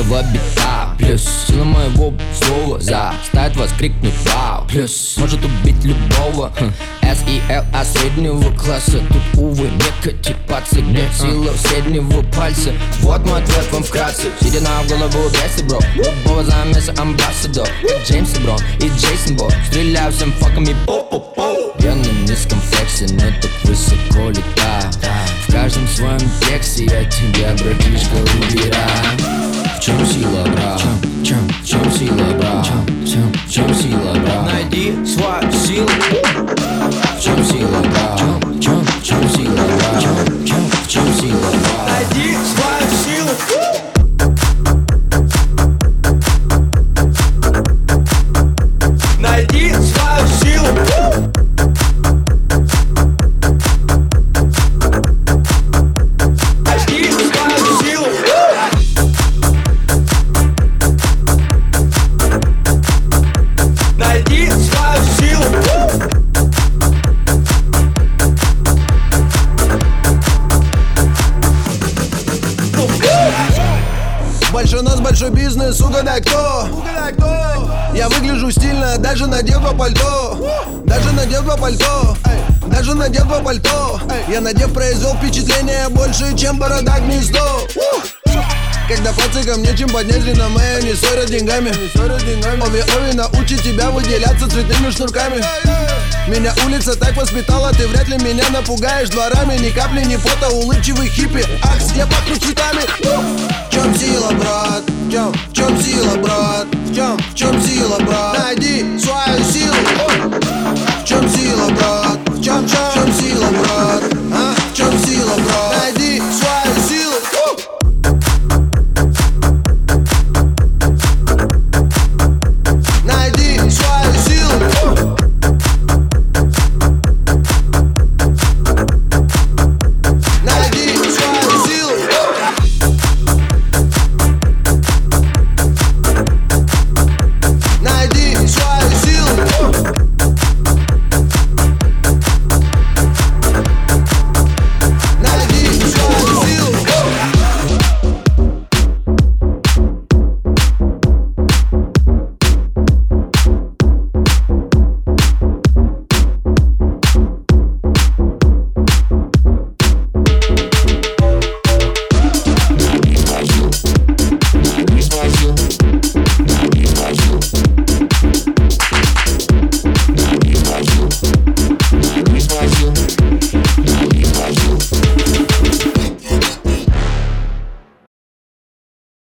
каждого бита. Плюс сила моего слова заставит вас крикнуть вау. Плюс может убить любого. S.E.L. от среднего класса. Тут, увы, не катипаться. Где сила среднего пальца? Вот мой ответ вам вкратце. Сидя на голову весы, бро. Любого замеса амбассадор. Как Джеймс и Брон и Джейсон Бо. Стреляю всем факами по-по-по. Я на низком флексе, но так высоко летаю. В каждом своем тексте я тебя, братишка, убираю. В чем сила, брат? В чем сила, брат? В чем сила, брат? Найди свою силу. В чем сила, брат? В чем сила, брат? В чем сила, брат? Найди свою силу. Найди свою силу. Большой нос, большой бизнес, угадай кто? Я выгляжу стильно, даже надев два пальто. Даже надев два пальто. Даже надев два пальто. Я надев произвел впечатление больше, чем борода гнездо. Когда пацикам нечем поднять реноме, не ссорят деньгами. Ови научит тебя выделяться цветными шнурками. Меня улица так воспитала, ты вряд ли меня напугаешь дворами. Ни капли, ни пота, улыбчивый хиппи. Акс, я пахну цветами. В чем сила, брат? В чем сила, брат? В чем сила, брат? Найди свою силу. В чем сила, брат? В чем сила, брат?